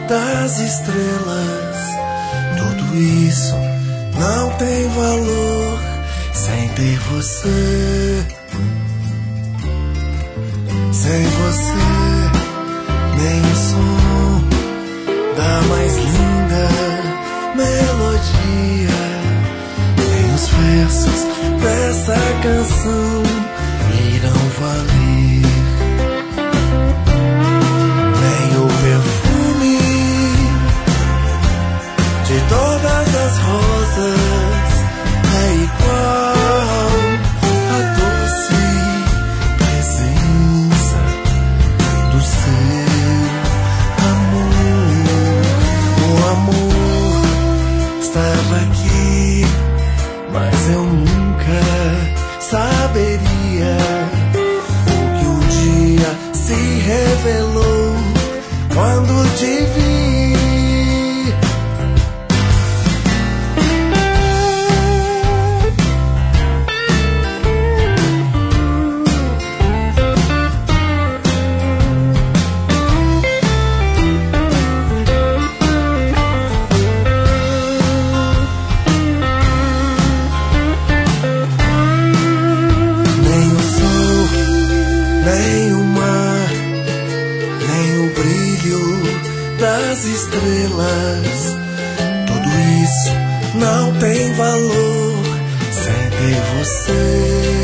das estrelas. Tudo isso não tem valor sem ter você. Sem você, nem o som da mais linda melodia, nem os versos dessa canção irão valer, nem o perfume de todas as rosas é igual a doce presença do seu amor. O amor estava aqui, mas eu nunca saberia o que um dia se revelou quando te vi. Nem o mar, nem o brilho das estrelas, tudo isso não tem valor sem ter você.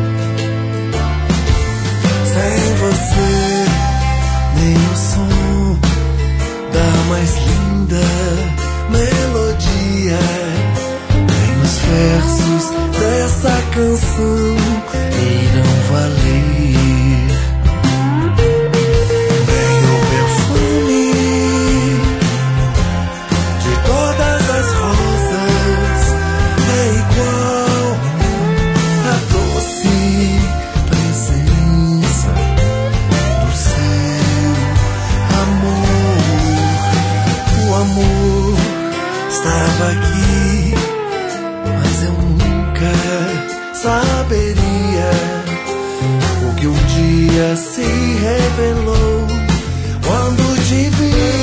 Sem você, nem o som da mais linda melodia, nem os versos dessa canção irão valer. Estava aqui, mas eu nunca saberia o que um dia se revelou quando te vi.